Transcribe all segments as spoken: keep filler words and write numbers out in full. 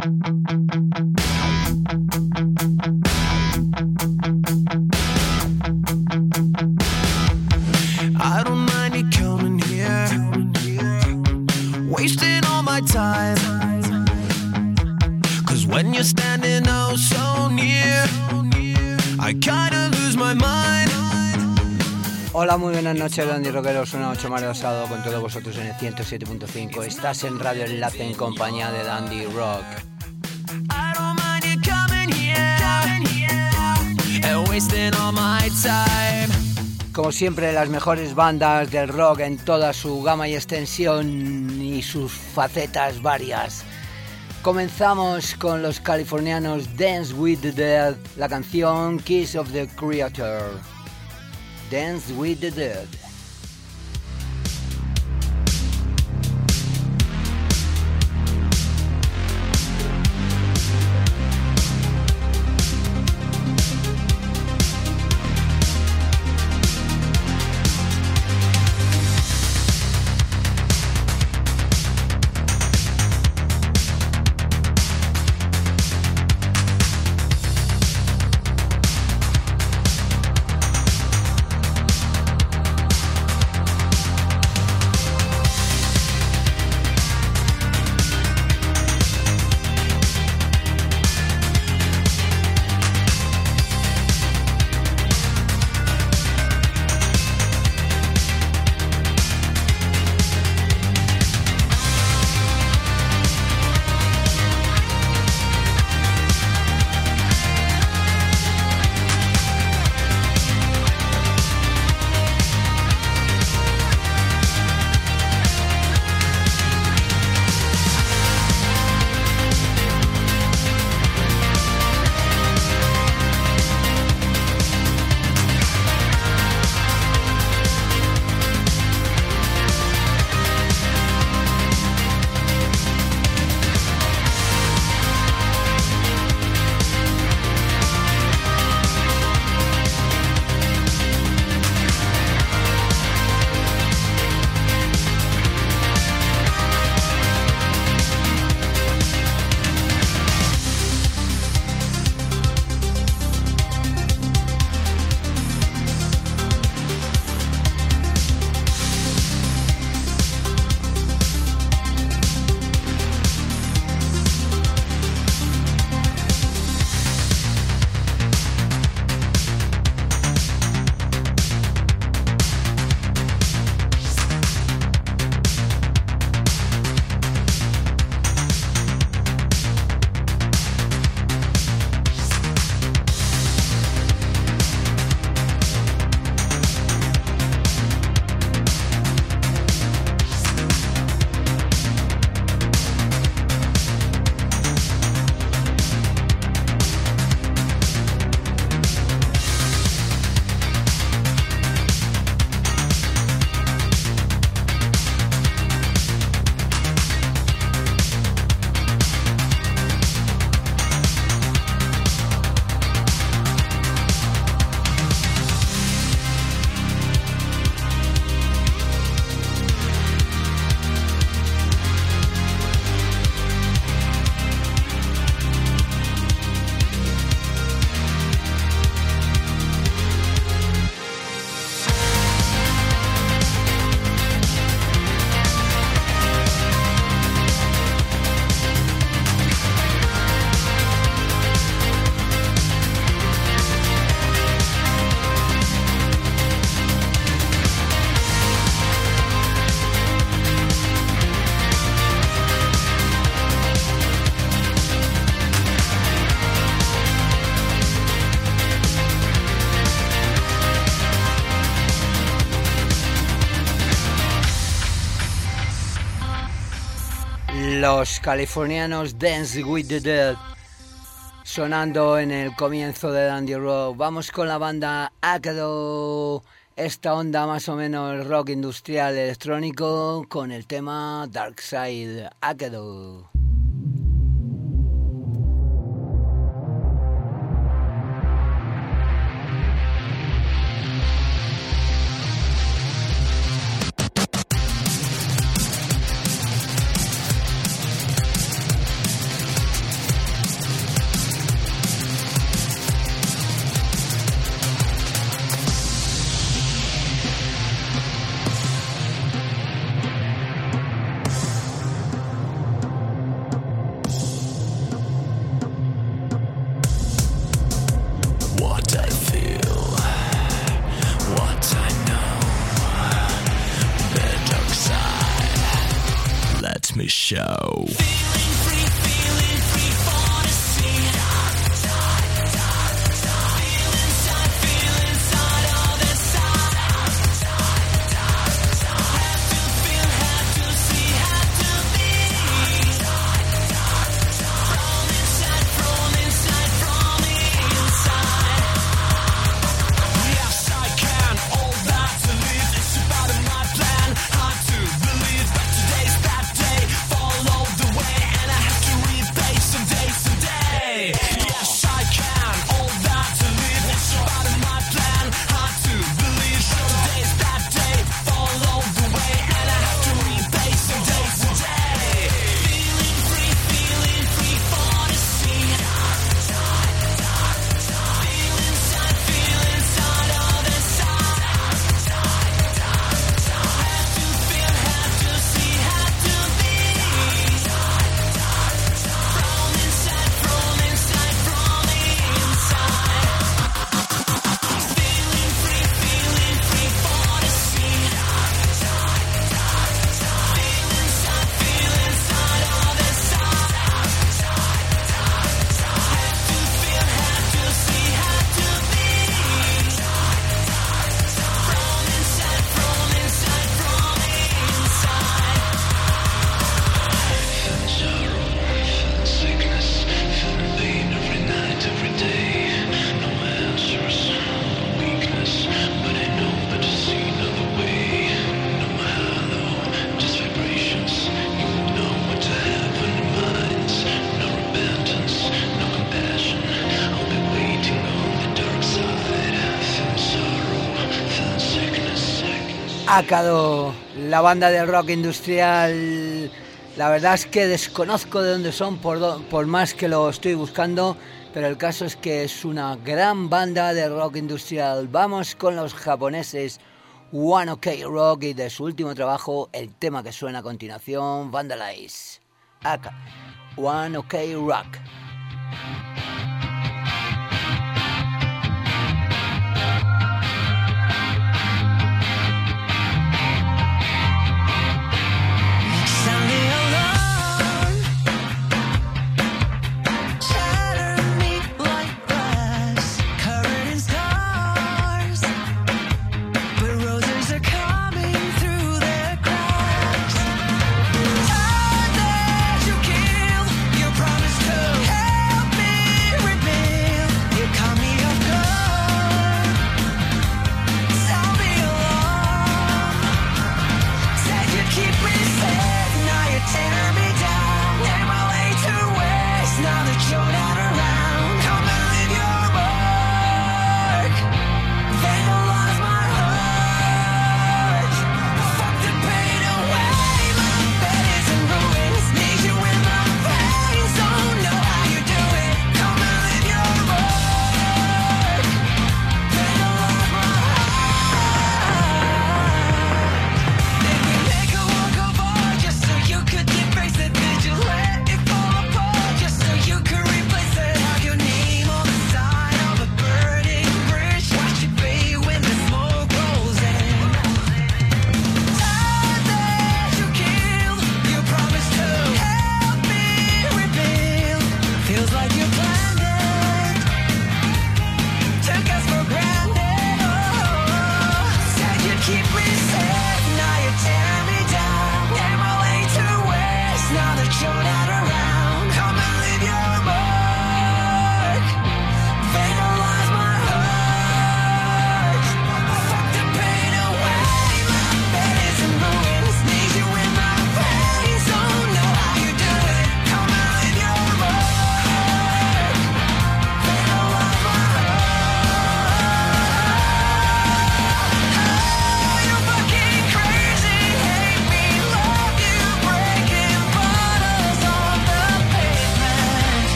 I don't mind you coming here, wasting all my time. Cause when you're standing oh so near, I kinda lose my mind. Hola, muy buenas noches, Dandy Rockeros. Una noche más de asado con todos vosotros en el ciento siete punto cinco. Estás en Radio Enlace en compañía de Dandy Rock. I don't mind you coming here, coming here, and wasting all my time. Como siempre, las mejores bandas del rock en toda su gama y extensión y sus facetas varias. Comenzamos con los californianos Dance with the Dead, la canción Kiss of the Creator. Dance with the Dead. Los californianos Dance with the Dead, sonando en el comienzo de Dandy Rock. Vamos con la banda Akado, esta onda más o menos rock industrial electrónico con el tema Dark Side. Akado. Show. Acado, la banda de rock industrial. La verdad es que desconozco de dónde son por, do, por más que lo estoy buscando, pero el caso es que es una gran banda de rock industrial. Vamos con los japoneses One Ok Rock y de su último trabajo, el tema que suena a continuación, Vandalize. Acá, One Ok Rock. Promise to help me.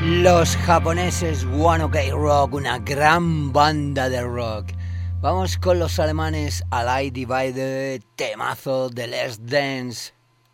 Los japoneses One Ok Rock, una gran banda de rock. Vamos con los alemanes Allied Divided, temazo de Let's Dance.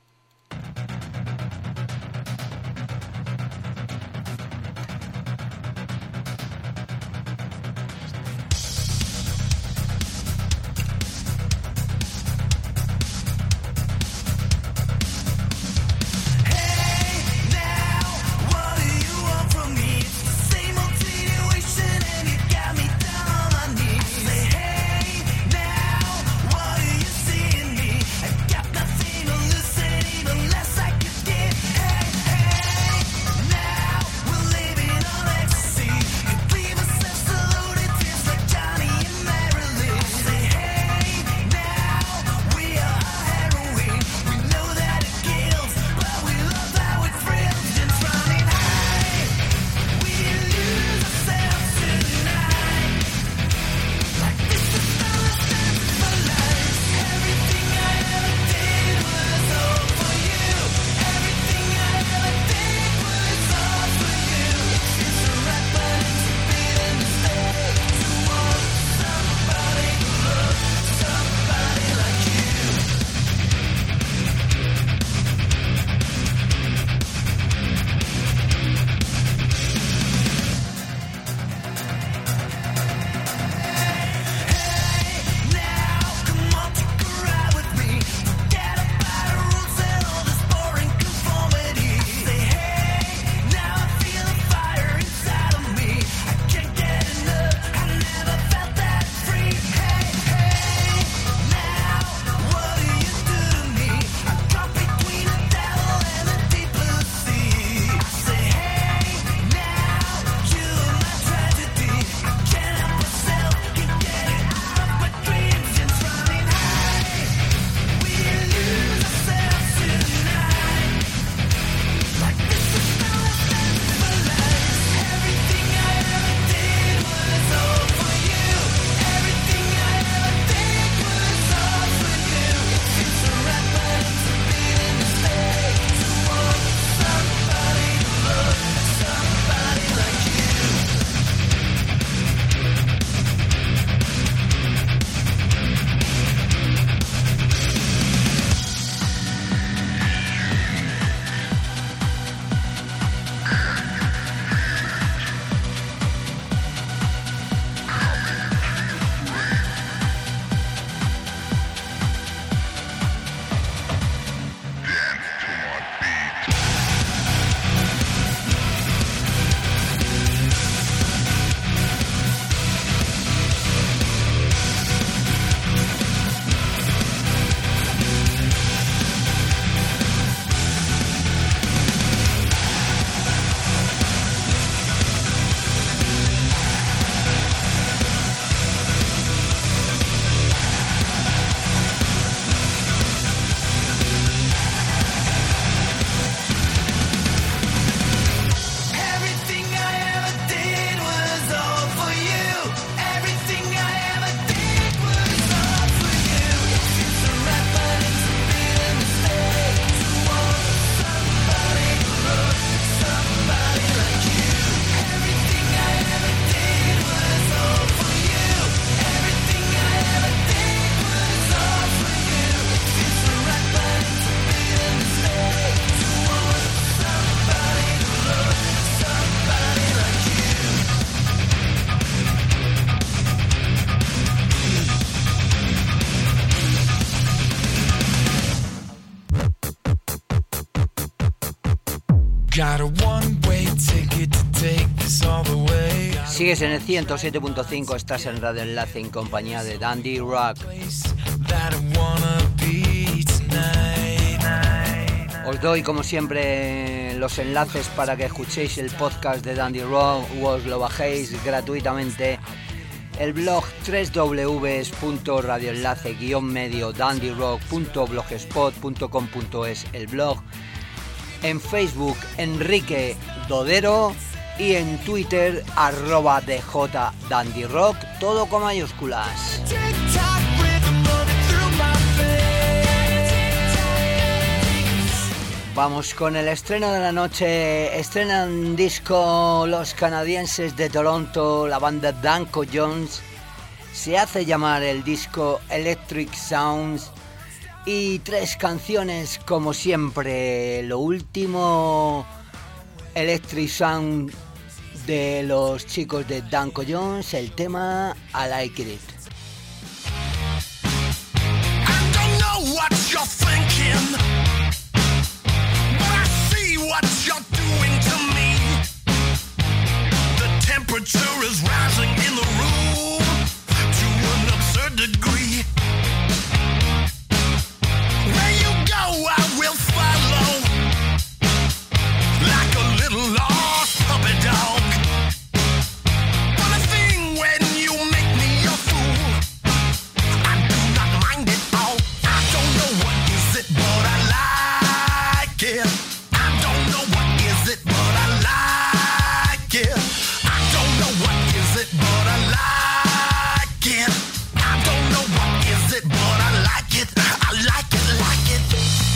Sigues en el ciento siete punto cinco, estás en Radio Enlace en compañía de Dandy Rock. Os doy como siempre los enlaces para que escuchéis el podcast de Dandy Rock o os lo bajéis gratuitamente. El blog doble u doble u doble u punto radioenlace guión medio dandyrock punto blogspot punto com punto es el blog. En Facebook, Enrique Dodero, y en Twitter, arroba djdandyrock, todo con mayúsculas. Vamos con el estreno de la noche. Estrenan disco los canadienses de Toronto, la banda Danko Jones. Se hace llamar el disco Electric Sounds. Y tres canciones como siempre. Lo último, Electric Sound de los chicos de Danko Jones, el tema I Like It. I don't know what you're thinking, but I see what you're doing to me. The temperature is rising in the room to an absurd degree. Where you go, I will follow, like a little lost puppy dog. Funny thing, when you make me a fool, I do not mind it all. I don't know what is it, but I like it. I don't know what is it, but I like it. I don't know what is it, but I like it. I don't know what is it, but I like it. I like it, like it.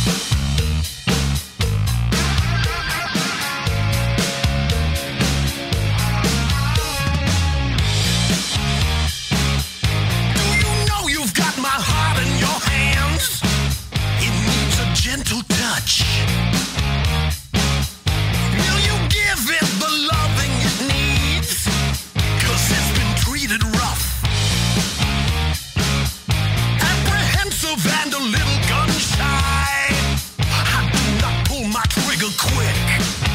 Do you know you've got my heart in your hands? It needs a gentle touch. Will you give it the loving it needs? 'Cause it's been treated rough, apprehensive and a little gun shy. I do not pull my trigger quick.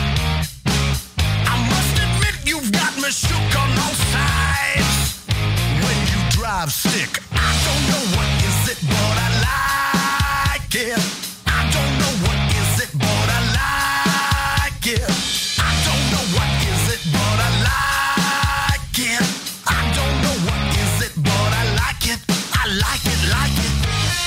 I must admit you've got me shook on all sides. When you drive stick, I don't know what is it, but I like it. I don't know what is it, but I like it. I don't know what is it, but I like it. I don't know what is it, but I like it. I like it, like it.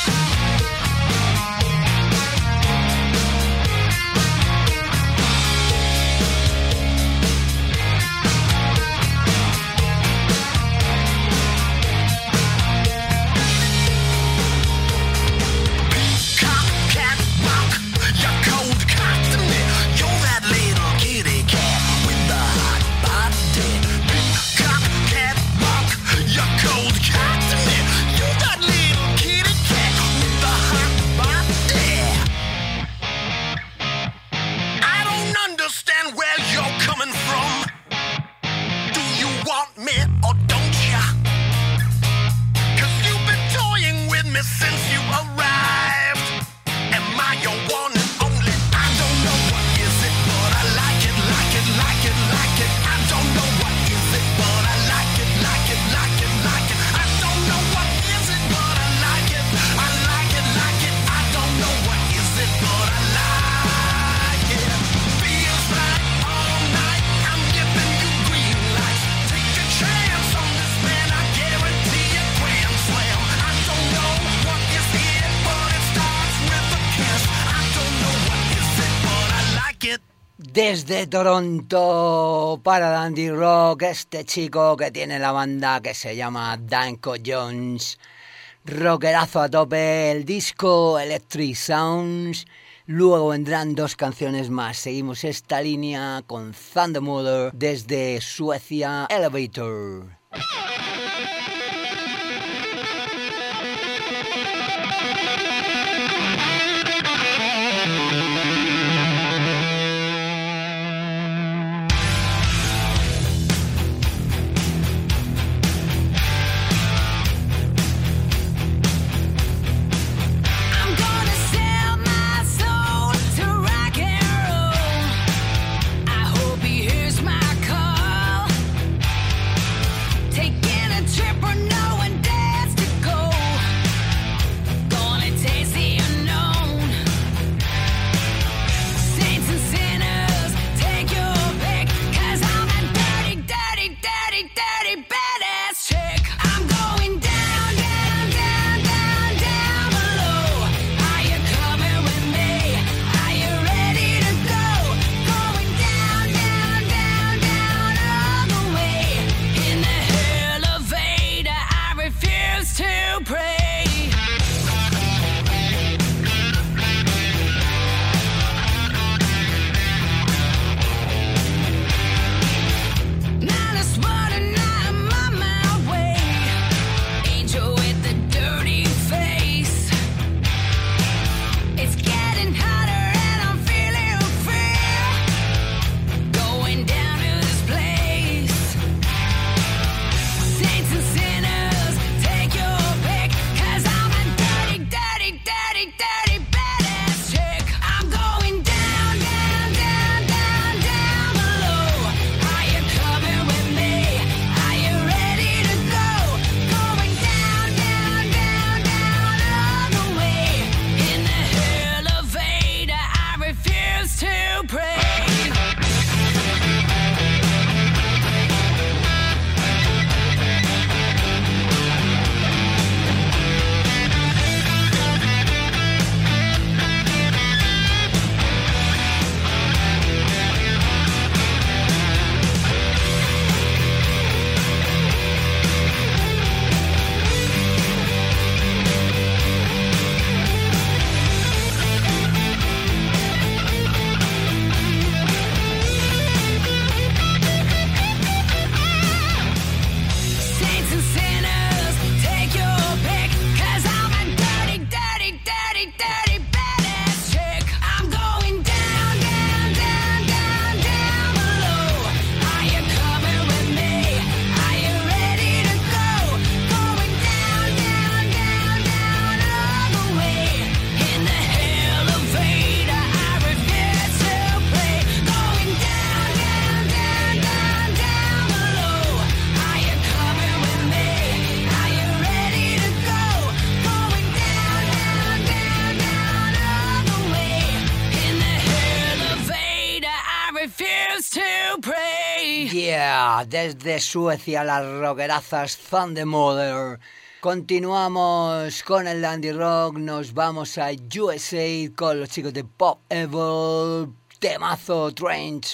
Cock, cat, rock, you're cold cocking me. You're that little kitty cat with the hot body. Cock, cat, rock, you're cold cocking me. You're that little kitty cat with the hot body. I don't understand where you're coming from. Do you want me or don't ya? 'Cause you've been toying with me since you arrived. Am I your one and only? I don't know what is it, but I like it, like it, like it, like it. I don't know what is it, but I like it, like it, like it, like it. I don't know what is it, but I like it. I like it, like it. I don't know what is it, but I like it. Feels right all night. I'm giving you green lights. Take a chance on this man. I guarantee a grand slam. I don't know what is it, but it starts with a kiss. I don't know what is it, but I like it. Desde Toronto para Dandy Rock, este chico que tiene la banda que se llama Danko Jones. Rockerazo a tope, el disco Electric Sounds. Luego vendrán dos canciones más. Seguimos esta línea con Thunder Mother desde Suecia, Elevator. I'm gonna sell my soul to rock and roll. I hope he hears my call. Take Yeah, desde Suecia las rockerazas Thunder Mother. Continuamos con el Dandy Rock, nos vamos a U S A con los chicos de Pop Evil, temazo Trench.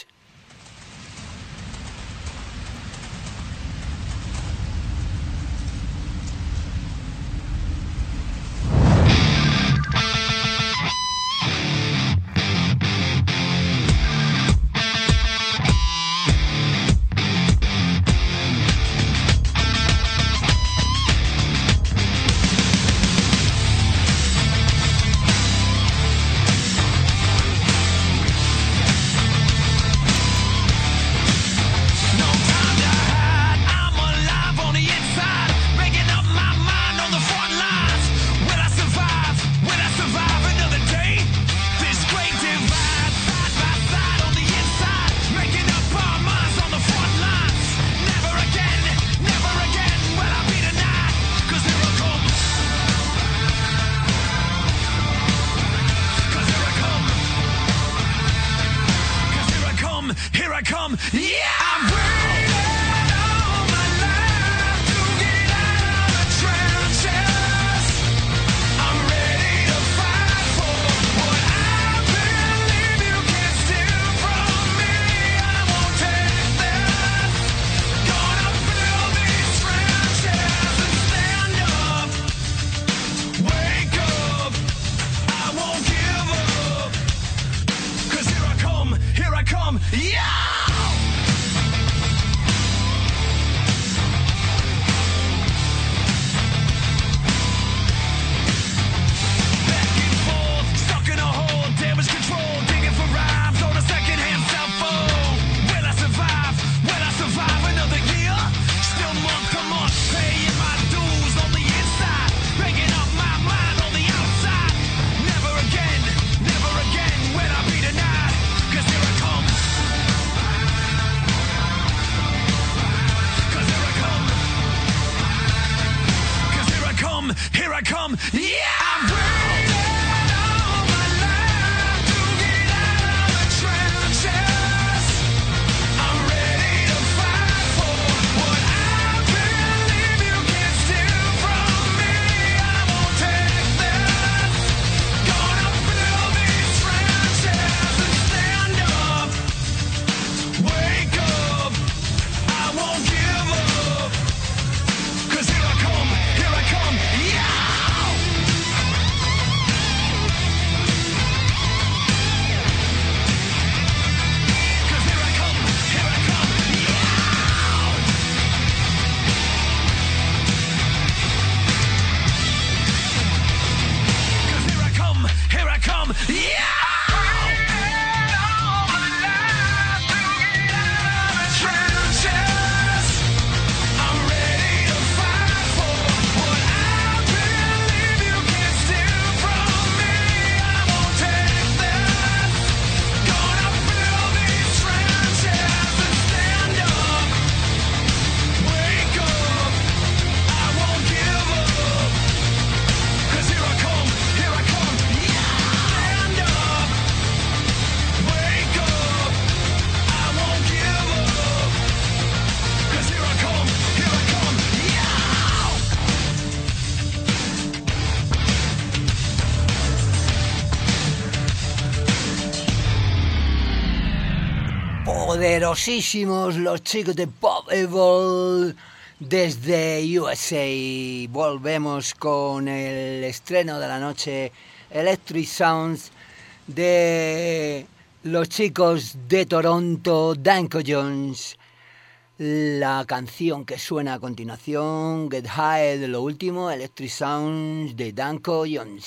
Poderosísimos los chicos de Pop Evil desde U S A. Volvemos con el estreno de la noche, Electric Sounds, de los chicos de Toronto, Danko Jones. La canción que suena a continuación, Get High, de lo último, Electric Sounds de Danko Jones.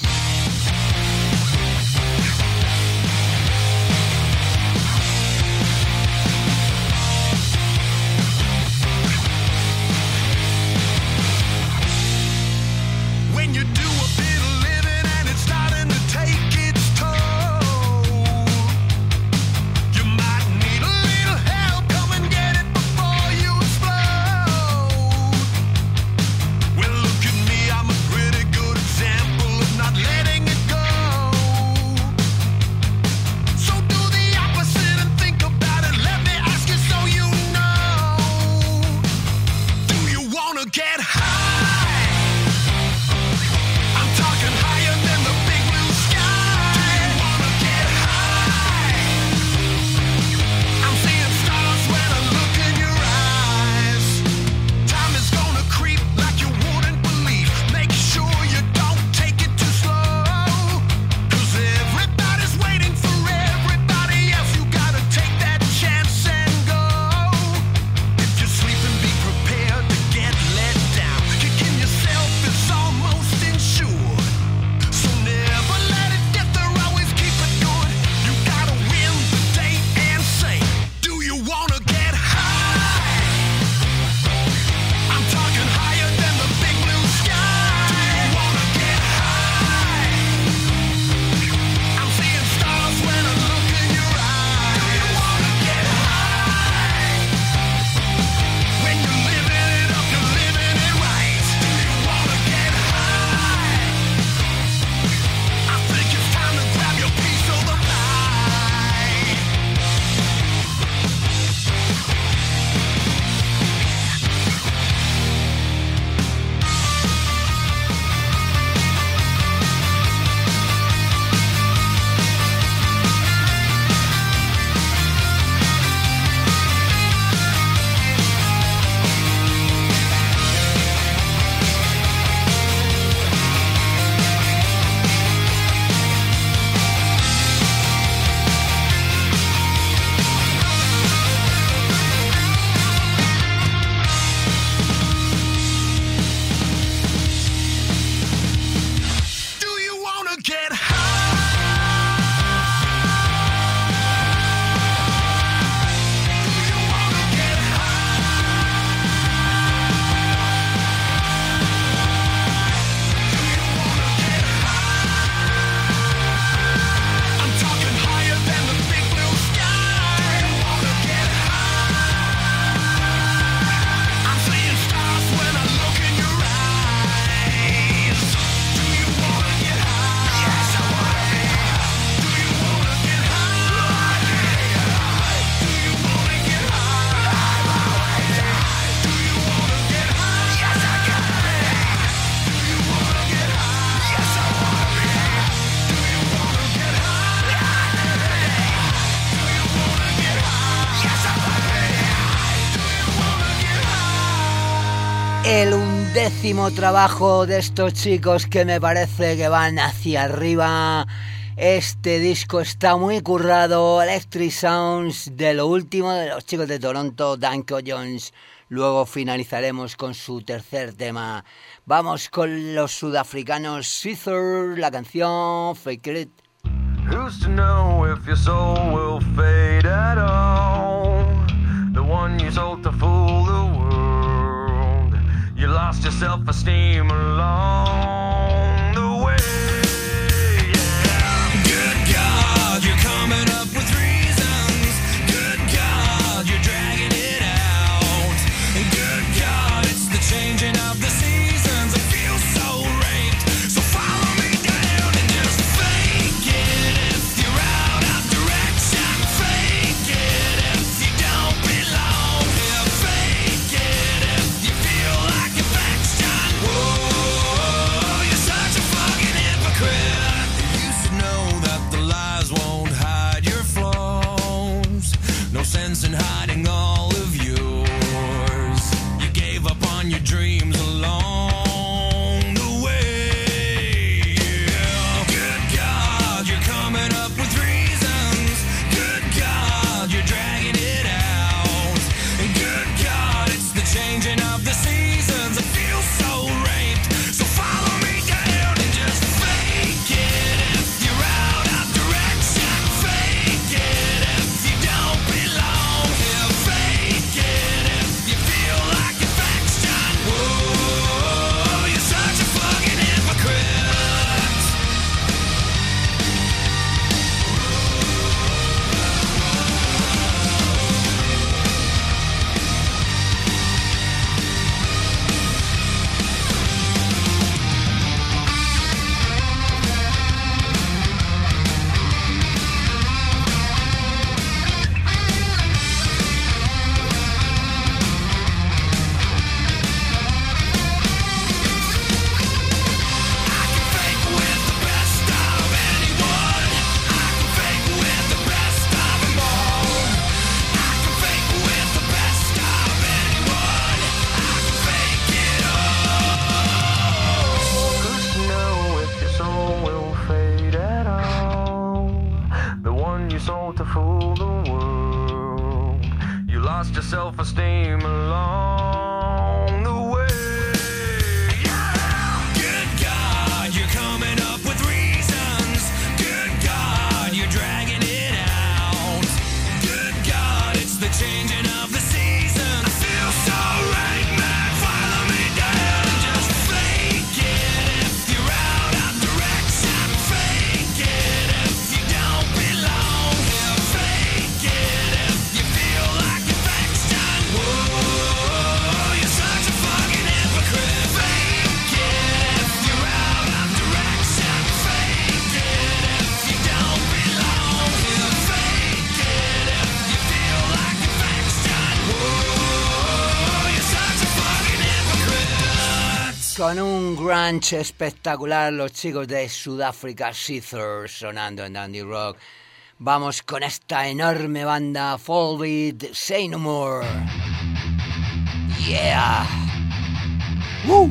Well, look at me, I'm a pretty good example of not letting el undécimo trabajo de estos chicos que me parece que van hacia arriba. Este disco está muy currado, Electric Sounds, de lo último de los chicos de Toronto, Danko Jones. Luego finalizaremos con su tercer tema. Vamos con los sudafricanos Scissor, la canción Fake It. Who's to know if your soul will fade at all? The one you sold to fool the world. You lost your self-esteem along the way. Yeah. Good God, you're coming up with reasons. Good God, you're dragging it out. Good God, it's the changing of the seasons. I feel so raped, so follow me down and just fake it. If you're out of direction, fake it. If you don't belong here, fake it. If you feel like affection, whoa, you're such a fucking hypocrite. You used to know that the lies won't hide your flaws. No sense in hiding all of yours. You gave up on your dreams along the way. Yeah. Good God, you're coming up with reasons. Good God, you're dragging it out. And good God, it's the changing of the seasons. I feel so raped, so follow me down and just fake it. If you're out of direction, fake it. If you don't belong here, fake it. If you feel like affection, whoa, you're such a fucking hypocrite. Fake with the best of anyone. I can fake with the best of them all. I can fake with the best of anyone. I can fake it all. Who's to know if your soul will fade at all? The one you sold to fool the world. You lost your self-esteem along the way. Yeah. Good God, you're coming up with reasons. Good God, you're dragging it out. Good God, it's the changing of the seasons. I feel so right, man. Follow me down and just fake it. If you're out of direction, fake it. If you don't belong here, fake it. If you feel like affection, whoa, you're such a fucking hypocrite. Fake it. If you're out of direction, fake it. If you don't belong here, fake it. If you feel like affection, whoa, you're such a fucking hypocrite. Con un grunge espectacular, los chicos de Sudáfrica, Scissor, sonando en Dandy Rock. Vamos con esta enorme banda, Volbeat, Say No More. Yeah. Woo.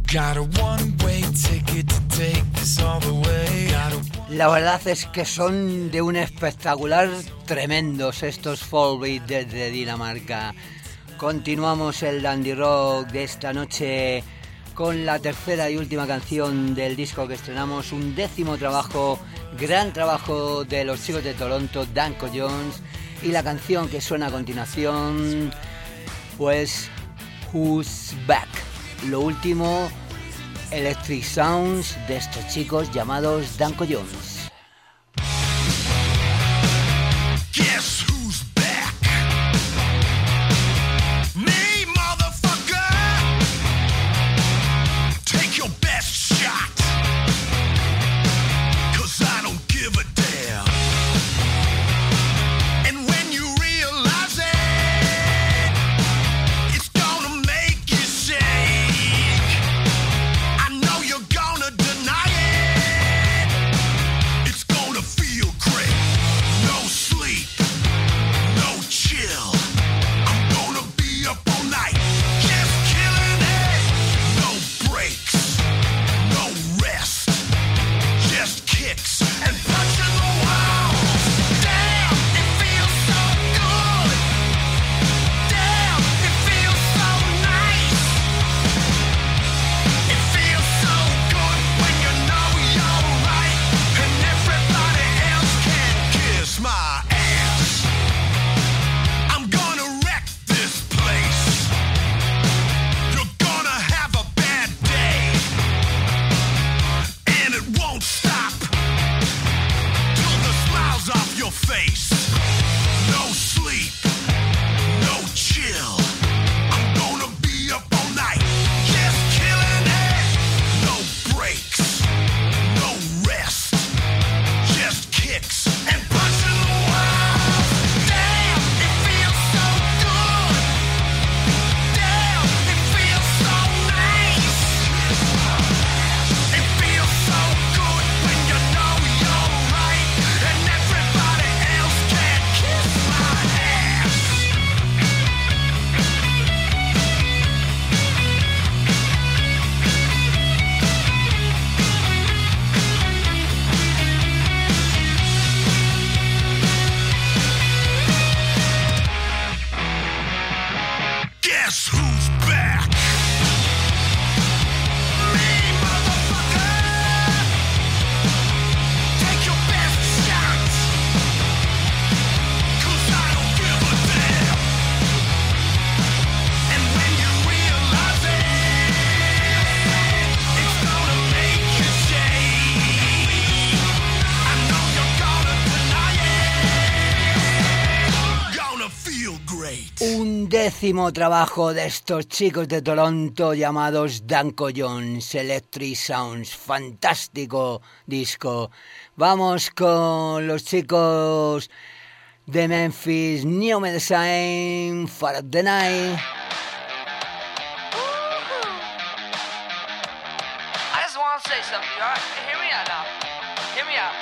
Got a one-way ticket to take this all the way. Got a La verdad es que son de un espectacular tremendos estos Fall Beat desde Dinamarca. Continuamos el Dandy Rock de esta noche con la tercera y última canción del disco que estrenamos, un décimo trabajo, gran trabajo de los chicos de Toronto, Danko Jones, y la canción que suena a continuación, pues Who's Back. Lo último, Electric Sounds de estos chicos llamados Danko Jones. Guess who's back? Me, motherfucker. Take your best shot. 'Cause I don't give a damn. And when you realize it, it's gonna make you shake. I know you're gonna deny it. It's gonna feel great. No sleep, no chill. I'm gonna be up all night, just killing it. No breaks, no rest, just kicks and punching the walls. Damn, it feels so good. Damn, it feels so nice. It feels so good when you know you're right, and everybody else can kiss my ass. I'm gonna wreck this place. You're gonna have a bad day, and it won't stop till the smile's off your face. No sleep, no chill. I'm gonna be up all night, just killing it. No breaks, no rest, just kicks and punching the wall. Damn, it feels so good. Damn, it feels so nice. It feels so good when you know you're right, and everybody else can kiss my ass. Guess who's back? Me, motherfucker. Take your best shot. 'Cause I don't give a damn. And when you realize it, it's gonna make you shake. I know you're gonna deny it. Gonna feel great. Un décimo trabajo de estos chicos de Toronto llamados Danko Jones, Electric Sounds, fantástico disco. Vamos con los chicos de Memphis, New Medicine, Far of the Night. I just want to say something, all right? Hear me out now. Hear me out.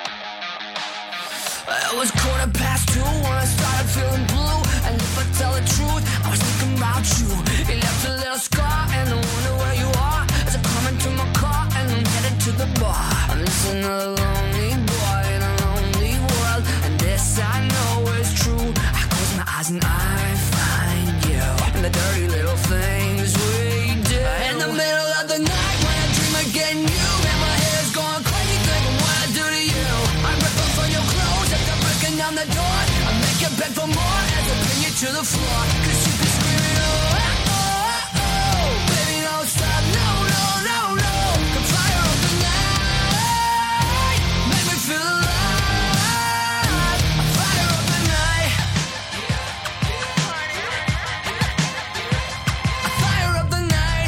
It was quarter past two when I started feeling blue. And if I tell the truth, I was thinking about you. You left a little scar and I wonder where you are. As I come into my car and I'm headed to the bar. I'm just another lonely boy in a lonely world. And this I know is true. I close my eyes and I find you. And the dirty little things we do. In the middle of the night when I dream of getting you. And my head's going crazy thinking what I do to you. I'm ripping from your clothes as I'm breaking down the door. I make you beg for more as I bring you to the floor. Cause you be screaming, oh, oh, oh, oh. Baby, don't stop, no, no, no, no. The fire of the night make me feel alive. Fire of the night. Fire of the night.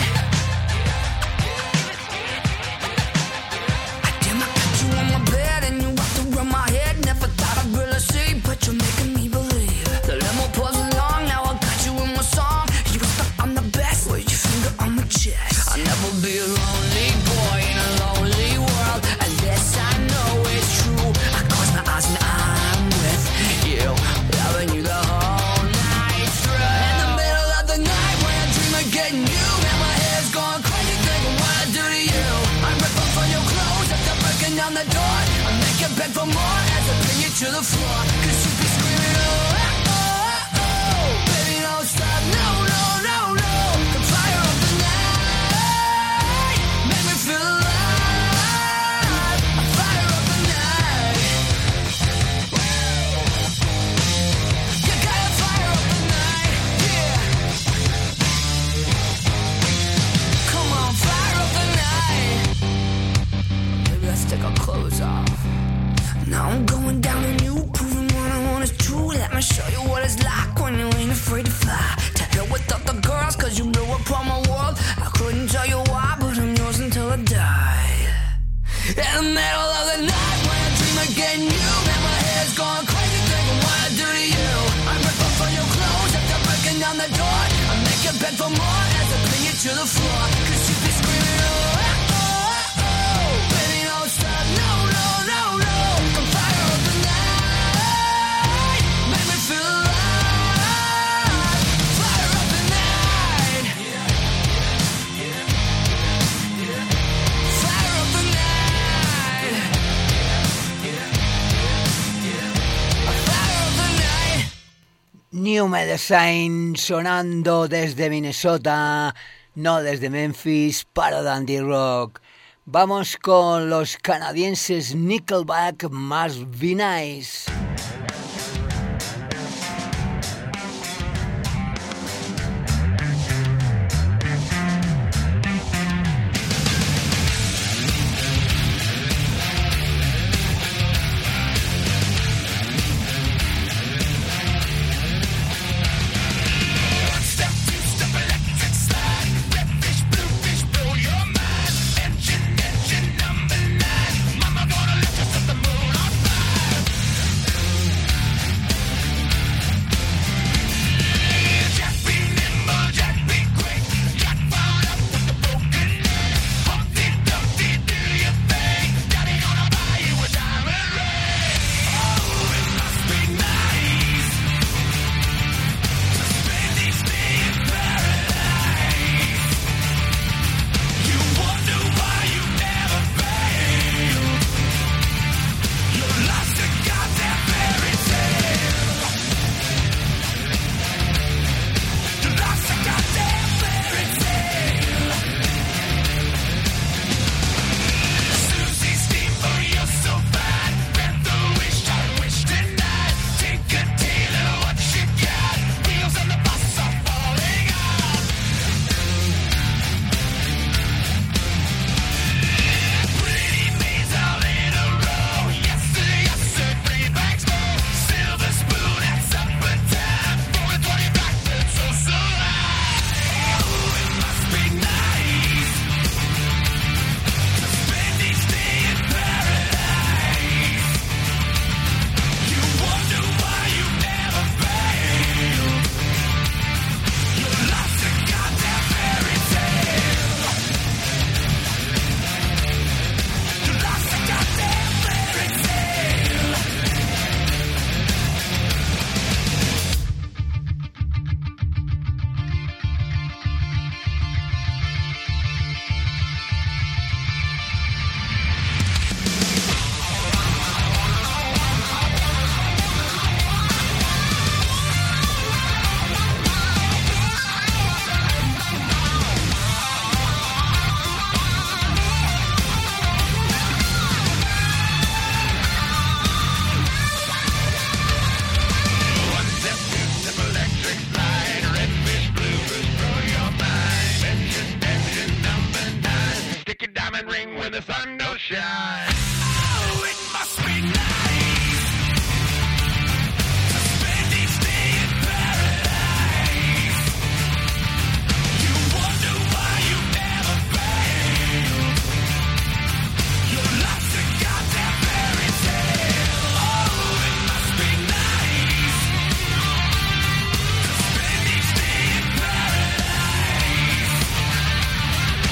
I damn, I got you on my bed and you wrapped around my head. Never thought I'd really see, but you're making me believe. The limo pulls along, now I got you in my song. You were stuck on the best, with your finger on my chest. I'll never be a lonely boy in a lonely world. And this I know is true. I close my eyes and I'm with you, loving you the whole night through. In the middle of the night when I dream of getting you, and my head's going crazy thinking what I do to the floor, cause you be screaming, oh, oh, oh, oh. Baby, don't stop, no, no, no, no. Come fire up the night, make me feel alive. Fire up the night. You gotta fire up the night, yeah. Come on, fire up the night. Maybe let's take our clothes off. Now I'm going down on you, proving what I want is true. Let me show you what it's like when you ain't afraid to fly. To hell with all the girls, cause you blew up on my world. I couldn't tell you why, but I'm yours until I die. In the middle of the night, when I dream of getting you, man, my head's going crazy, thinking what I do to you. I rip off all your clothes after breaking down the door. I make you beg for more as I bring you to the floor. Cause you be screaming, oh, oh, oh, oh. Baby, don't stop, no, no, no, no. Come fire up the night, make me feel alive. Fire up the night. Fire up the night. Fire up the night. New Medicine sonando desde Minnesota, no desde Memphis, para Dandy Rock. Vamos con los canadienses Nickelback, Must Be Nice.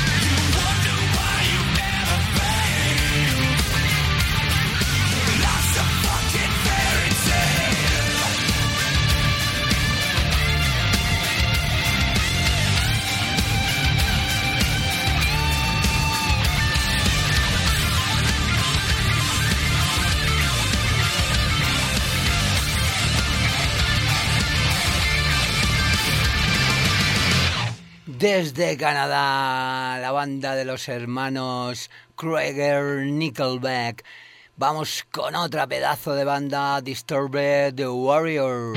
Lost Desde Canadá, la banda de los hermanos Krieger Nickelback. Vamos con otra pedazo de banda, Disturbed the Warrior.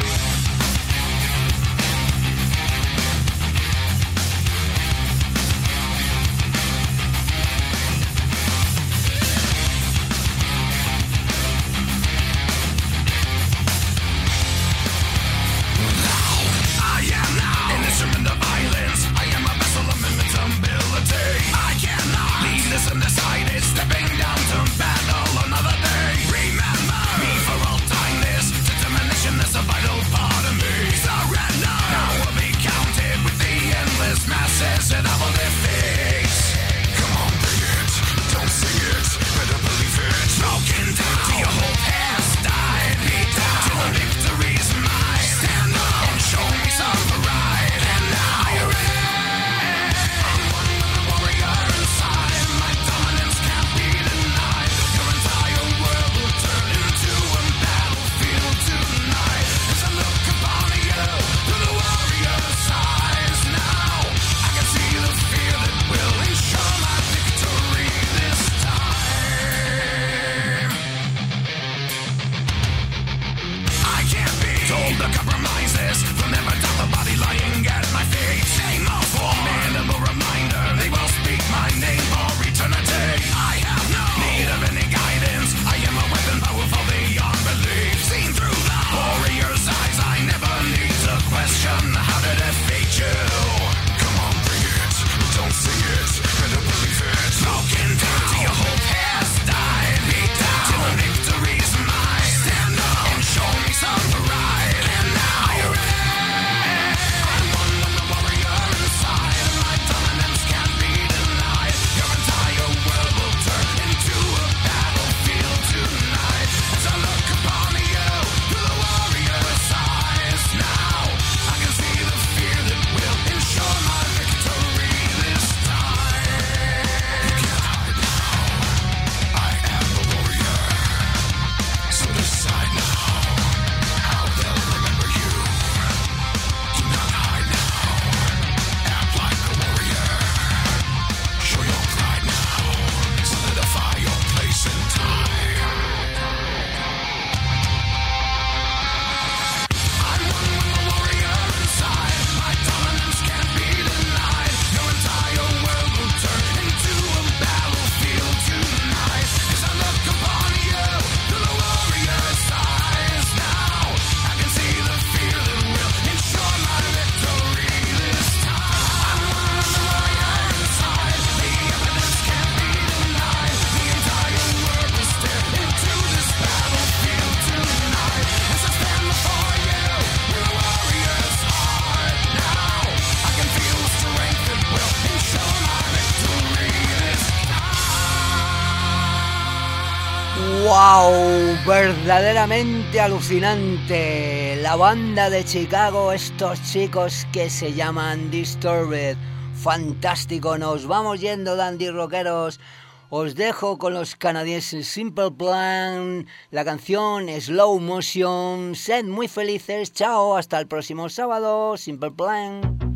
¡Wow! Verdaderamente alucinante. La banda de Chicago, estos chicos que se llaman Disturbed. Fantástico. Nos vamos yendo, dandy rockeros. Os dejo con los canadienses Simple Plan. La canción Slow Motion. Sed muy felices. Chao. Hasta el próximo sábado. Simple Plan.